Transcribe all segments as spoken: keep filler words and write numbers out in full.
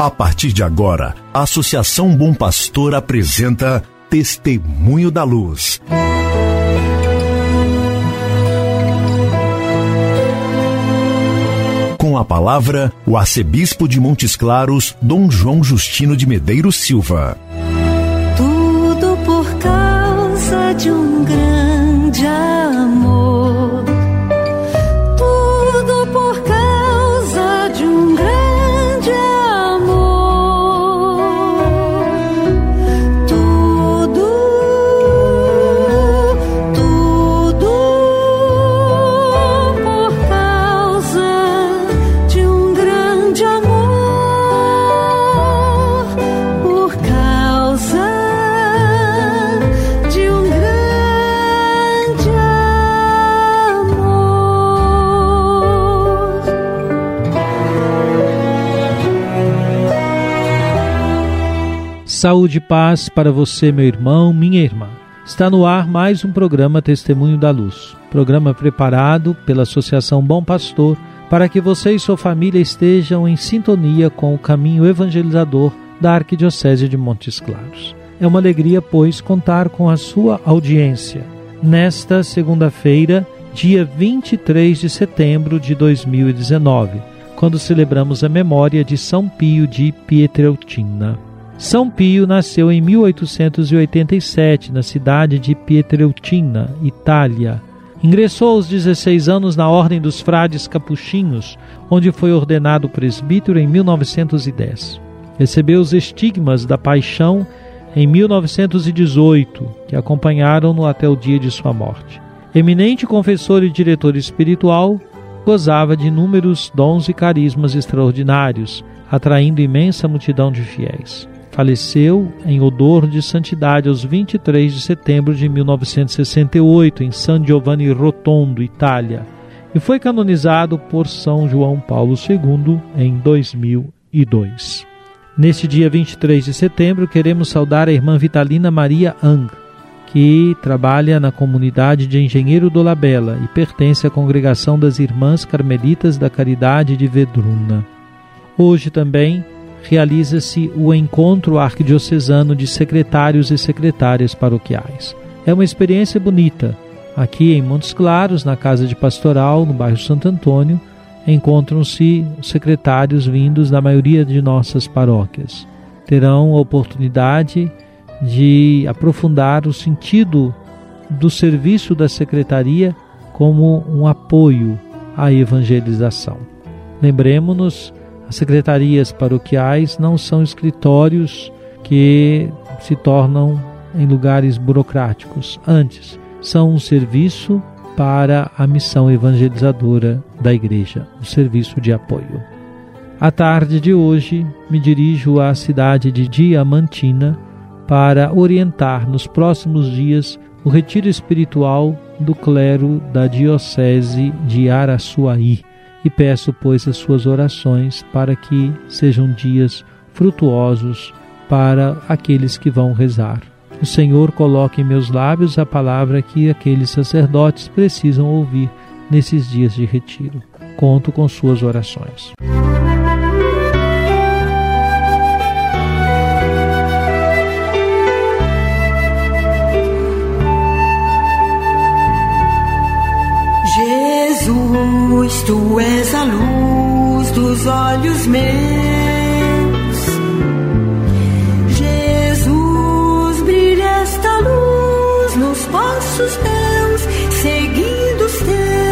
A partir de agora, a Associação Bom Pastor apresenta Testemunho da Luz. Com a palavra, o arcebispo de Montes Claros, Dom João Justino de Medeiros Silva. Tudo por causa de um grande amor. Tudo por causa de um grande amor. Tudo, tudo por causa de um grande amor. Por causa de um grande amor. Saúde e paz para você, meu irmão, minha irmã. Está no ar mais um programa Testemunho da Luz. Programa preparado pela Associação Bom Pastor para que você e sua família estejam em sintonia com o caminho evangelizador da Arquidiocese de Montes Claros. É uma alegria, pois, contar com a sua audiência nesta segunda-feira, dia vinte e três de setembro de dois mil e dezenove, quando celebramos a memória de São Pio de Pietrelcina. São Pio nasceu em mil oitocentos e oitenta e sete, na cidade de Pietrelcina, Itália. Ingressou aos dezesseis anos na Ordem dos Frades Capuchinhos, onde foi ordenado presbítero em mil novecentos e dez. Recebeu os estigmas da paixão em mil novecentos e dezoito, que acompanharam-no até o dia de sua morte. Eminente confessor e diretor espiritual, gozava de inúmeros dons e carismas extraordinários, atraindo imensa multidão de fiéis. Faleceu em odor de santidade aos vinte e três de setembro de mil novecentos e sessenta e oito, em San Giovanni Rotondo, Itália, e foi canonizado por São João Paulo segundo em dois mil e dois. Neste dia vinte e três de setembro, queremos saudar a irmã Vitalina Maria Ang, que trabalha na comunidade de Engenheiro do Labella e pertence à congregação das Irmãs Carmelitas da Caridade de Vedruna. Hoje também realiza-se o encontro arquidiocesano de secretários e secretárias paroquiais. É uma experiência bonita. Aqui em Montes Claros, na Casa de Pastoral, no bairro Santo Antônio, encontram-se os secretários vindos da maioria de nossas paróquias. Terão a oportunidade de aprofundar o sentido do serviço da secretaria como um apoio à evangelização. Lembremos-nos, as secretarias paroquiais não são escritórios que se tornam em lugares burocráticos. Antes, são um serviço para a missão evangelizadora da Igreja, um serviço de apoio. À tarde de hoje, me dirijo à cidade de Diamantina para orientar nos próximos dias o retiro espiritual do clero da Diocese de Araçuaí. E peço, pois, as suas orações para que sejam dias frutuosos para aqueles que vão rezar. O Senhor coloque em meus lábios a palavra que aqueles sacerdotes precisam ouvir nesses dias de retiro. Conto com suas orações. Jesus, tu és a luz dos olhos meus. Jesus, brilha esta luz nos passos meus, seguindo os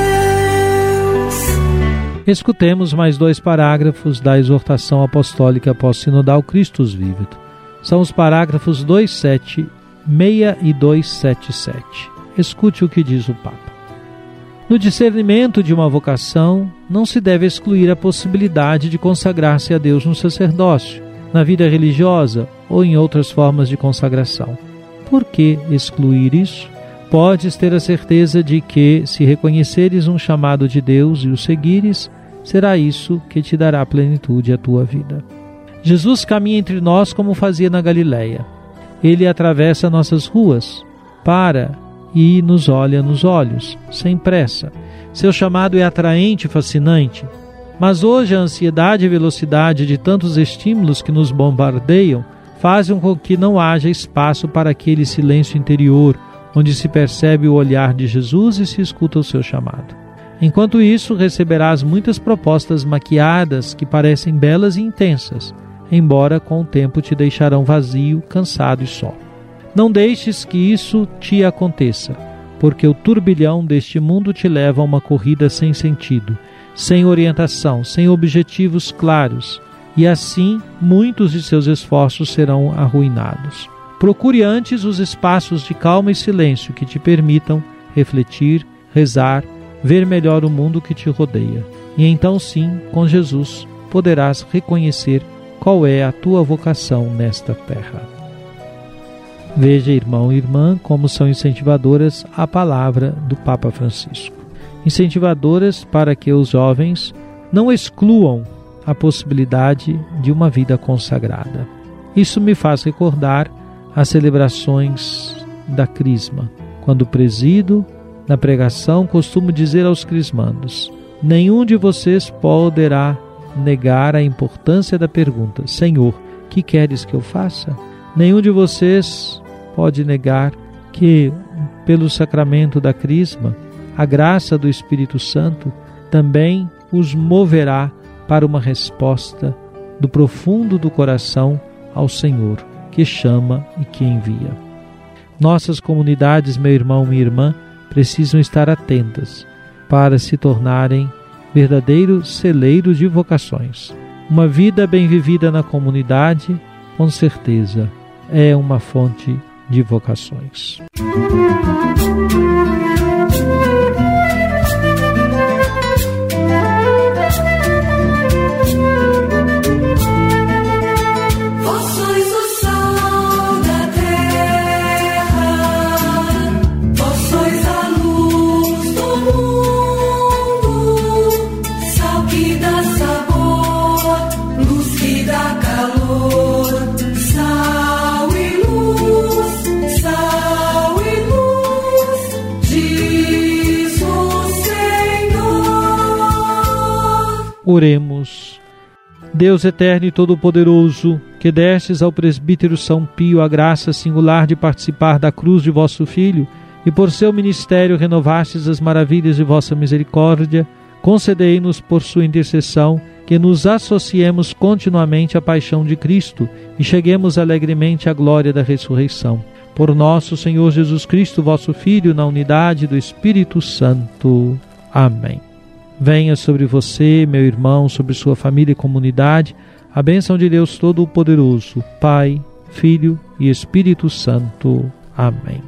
teus. Escutemos mais dois parágrafos da exortação apostólica pós-sinodal Christus Vivit. São os parágrafos duzentos e setenta e seis e duzentos e setenta e sete. Escute o que diz o Papa. No discernimento de uma vocação, não se deve excluir a possibilidade de consagrar-se a Deus no sacerdócio, na vida religiosa ou em outras formas de consagração. Por que excluir isso? Podes ter a certeza de que, se reconheceres um chamado de Deus e o seguires, será isso que te dará plenitude à tua vida. Jesus caminha entre nós como fazia na Galileia. Ele atravessa nossas ruas, para e nos olha nos olhos, sem pressa. Seu chamado é atraente e fascinante. Mas hoje a ansiedade e velocidade de tantos estímulos que nos bombardeiam fazem com que não haja espaço para aquele silêncio interior, onde se percebe o olhar de Jesus e se escuta o seu chamado. Enquanto isso, receberás muitas propostas maquiadas que parecem belas e intensas, embora com o tempo te deixarão vazio, cansado e só. Não deixes que isso te aconteça, porque o turbilhão deste mundo te leva a uma corrida sem sentido, sem orientação, sem objetivos claros, e assim muitos de seus esforços serão arruinados. Procure antes os espaços de calma e silêncio que te permitam refletir, rezar, ver melhor o mundo que te rodeia. E então sim, com Jesus, poderás reconhecer qual é a tua vocação nesta terra. Veja, irmão e irmã, como são incentivadoras a palavra do Papa Francisco. Incentivadoras para que os jovens não excluam a possibilidade de uma vida consagrada. Isso me faz recordar as celebrações da Crisma. Quando presido, na pregação, costumo dizer aos crismandos: nenhum de vocês poderá negar a importância da pergunta: Senhor, que queres que eu faça? Nenhum de vocês pode negar que, pelo sacramento da Crisma, a graça do Espírito Santo também os moverá para uma resposta do profundo do coração ao Senhor, que chama e que envia. Nossas comunidades, meu irmão, minha irmã, precisam estar atentas para se tornarem verdadeiros celeiros de vocações. Uma vida bem vivida na comunidade, com certeza, é uma fonte de vocações. Oremos. Deus eterno e todo-poderoso, que destes ao presbítero São Pio a graça singular de participar da cruz de vosso Filho, e por seu ministério renovastes as maravilhas de vossa misericórdia, concedei-nos por sua intercessão que nos associemos continuamente à paixão de Cristo e cheguemos alegremente à glória da ressurreição. Por nosso Senhor Jesus Cristo, vosso Filho, na unidade do Espírito Santo. Amém. Venha sobre você, meu irmão, sobre sua família e comunidade, a bênção de Deus Todo-Poderoso, Pai, Filho e Espírito Santo. Amém.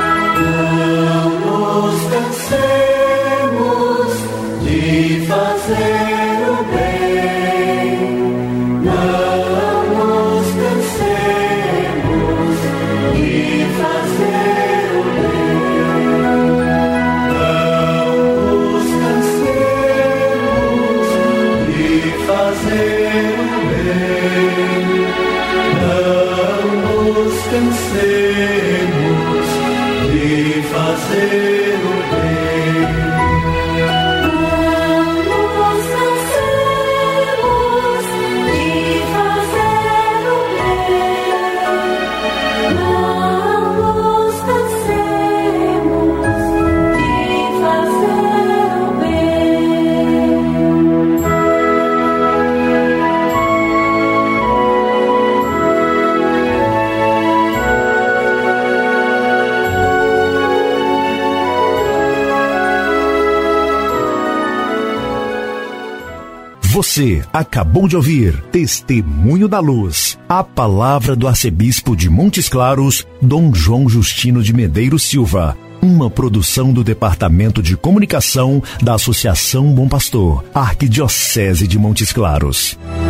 Não nos cansemos de fazer o bem, não nos cansemos de fazer o bem, não nos cansemos de fazer o bem, não nos cansemos de fazer o bem. Não nos cansemos de fazer o bem. Não nos cansemos de fazer o bem. Você acabou de ouvir Testemunho da Luz, a palavra do arcebispo de Montes Claros, Dom João Justino de Medeiros Silva, uma produção do Departamento de Comunicação da Associação Bom Pastor, Arquidiocese de Montes Claros.